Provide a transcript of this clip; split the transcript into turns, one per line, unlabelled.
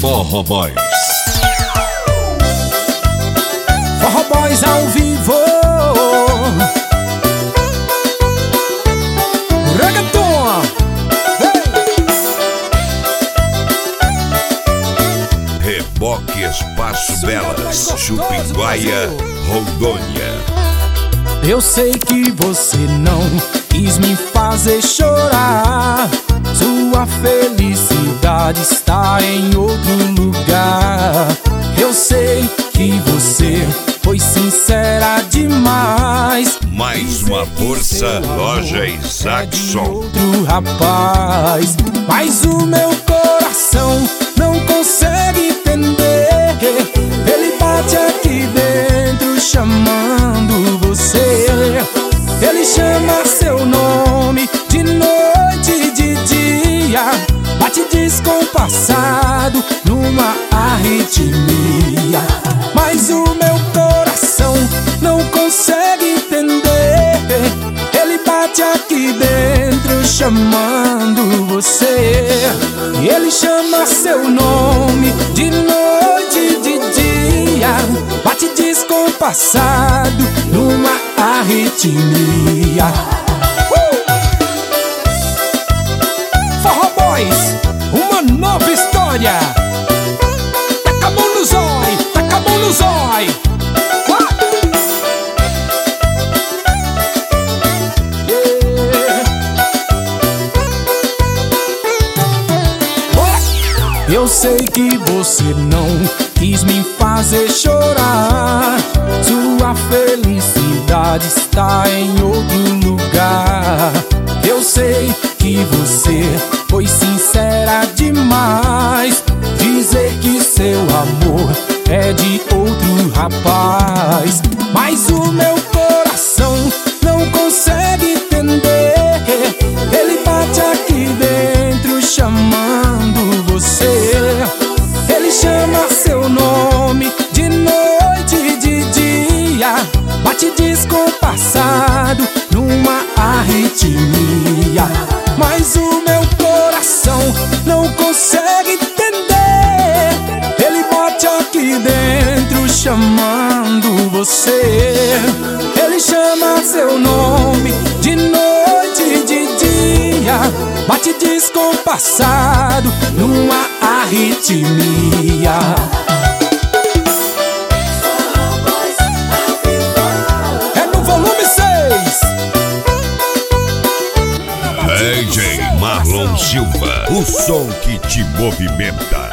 Forró Boys.
Forró Boys ao vivo. Reggaeton.
Reboque Espaço Belas, Chupinguaia, Rondônia.
Eu sei que você não quis me fazer chorar. Sua felicidade está em outro lugar. Eu sei que você foi sincera demais.
Mais uma força, Loja Isaacson.
Outro rapaz, mas o meu coração não consegue entender. Ele bate aqui dentro chamando você. Ele chama seu nome de noite e de dia. Bate descompassado numa arritmia. Mas o meu coração não consegue entender. Ele bate aqui dentro chamando você. E ele chama seu nome de noite e de dia. Bate descompassado numa arritmia. Forró Boys, uma nova história. Taca a mão no zói, taca a mão no zói. Eu sei que você não quis me fazer chorar. Sua felicidade está em outro lugar. Eu sei que você foi sincera demais. Dizer que seu amor é de outro rapaz. Mas o meu coração não consegue entender. Ele bate aqui dentro chamando você. Ele chama seu nome de noite e de dia. Bate descompassado numa arritmia. Mas o meu coração não consegue entender. Ele bate aqui dentro chamando você. Ele chama seu nome de noite e de dia. Bate descompassado numa arritmia. É no volume 6.
DJ Marlon Silva, o som que te movimenta.